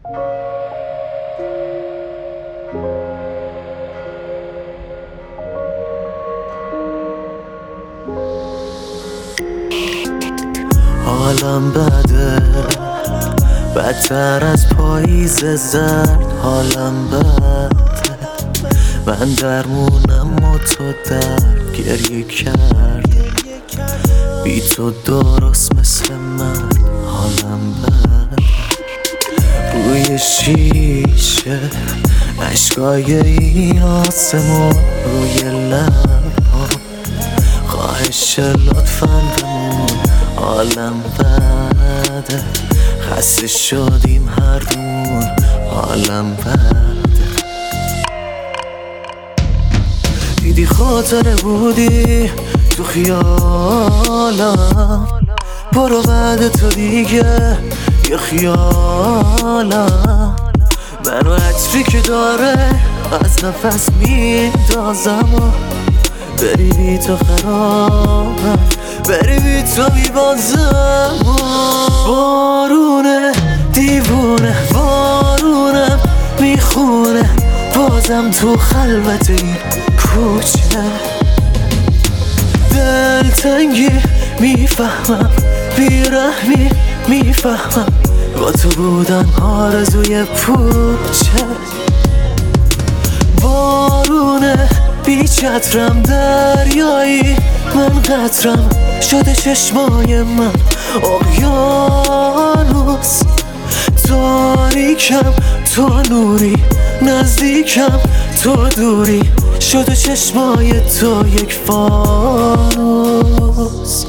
حالم بده، بدتر از پاییز زرد. حالم بده، من درمونم و تو در گریه کرد. بی تو درست مثل من. حالم بده، روی شیشه عشقای این آسمون، روی لبها خواهش لطفاً بمون. حالم بده، خسته شدیم هر دون. حالم بده، دیدی خاطره بودی تو خیالم، برو بعد تو دیگه یه خیالم. منو عطری که داره از نفس میندازم و بری بی تو خرابم، بری بی تو میبازم. بارونه دیوونه، بارونم میخونه بازم تو خلوت این کوچه. دلتنگی میفهمم، بیرحمی میفهمم، با تو بودن آرزوی پوچه. بارونه بی چترم دریایی، من قطرم شده چشمای من اقیانوس. تاریکم تو نوری، نزدیکم تو دوری، شده چشمای تو یک فانوس.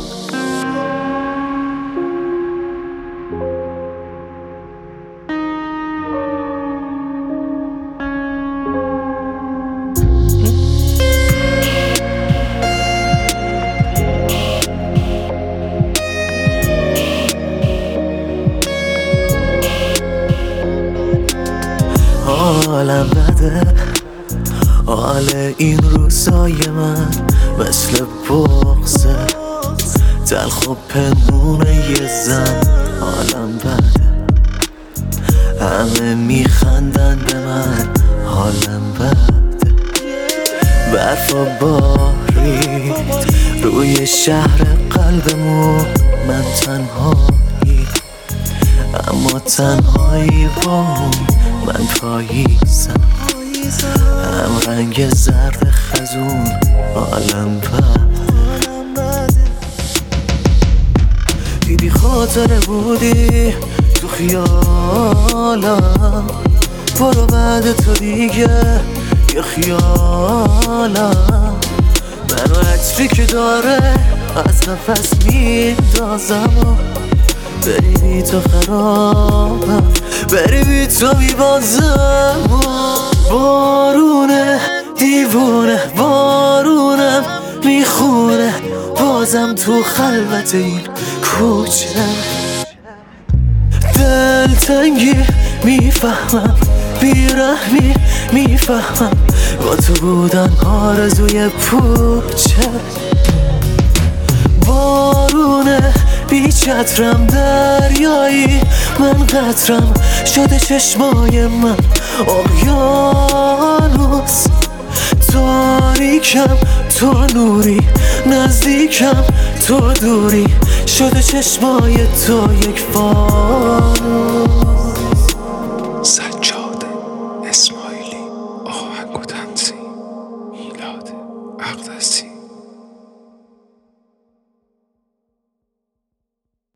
حالم بده، حال این روزای من مثل بغضه، تلخ و پنهونه یه زن. حالم بده، همه میخندن به من. حالم بده، برفا بارید روی شهر قلبمون. من تنهایی، اما تنهایی بامون. من پاییزم، هم رنگ زرد خزون. حالم بده، دیدی خاطره بودی تو خیالم، برو بعد تو دیگه یه خیالم. منو عطری که داره از نفس میندازم و بری بی تو خرابم، بری بی تو میبازم. بارونه دیوونه، بارونم میخونه بازم تو خلوت این کوچه. دلتنگی میفهمم، بیرحمی میفهمم، با تو بودن آرزوی پوچه. بارونه بی چترم دریایی، من قطرم شده چشمای من اقیانوس. تاریکم تو نوری، نزدیکم تو دوری، شده چشمای تو یک فانوس.